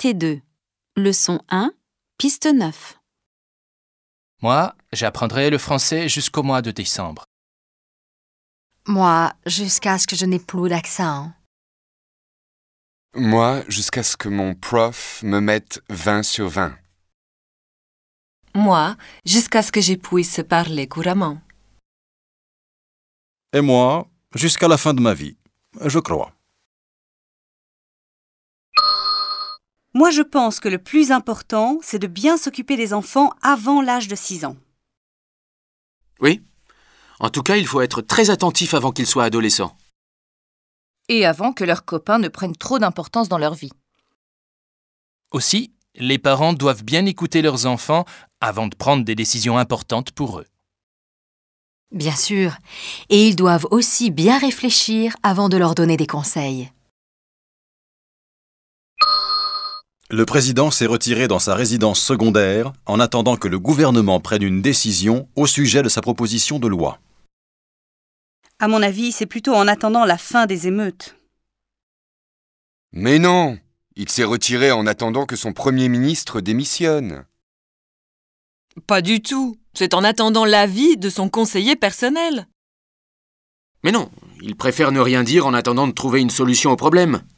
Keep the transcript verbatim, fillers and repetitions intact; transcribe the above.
Activité deux. Leçon un, piste neuf. Moi, j'apprendrai le français jusqu'au mois de décembre. Moi, jusqu'à ce que je n'ai plus d'accent. Moi, jusqu'à ce que mon prof me mette vingt sur vingt. Moi, jusqu'à ce que je puisse parler couramment. Et moi, jusqu'à la fin de ma vie, je crois. Moi, je pense que le plus important, c'est de bien s'occuper des enfants avant l'âge de six ans. Oui. En tout cas, il faut être très attentif avant qu'ils soient adolescents. Et avant que leurs copains ne prennent trop d'importance dans leur vie. Aussi, les parents doivent bien écouter leurs enfants avant de prendre des décisions importantes pour eux. Bien sûr. Et ils doivent aussi bien réfléchir avant de leur donner des conseils. Le président s'est retiré dans sa résidence secondaire en attendant que le gouvernement prenne une décision au sujet de sa proposition de loi. À mon avis, c'est plutôt en attendant la fin des émeutes. Mais non, il s'est retiré en attendant que son Premier ministre démissionne. Pas du tout. C'est en attendant l'avis de son conseiller personnel. Mais non, il préfère ne rien dire en attendant de trouver une solution au problème.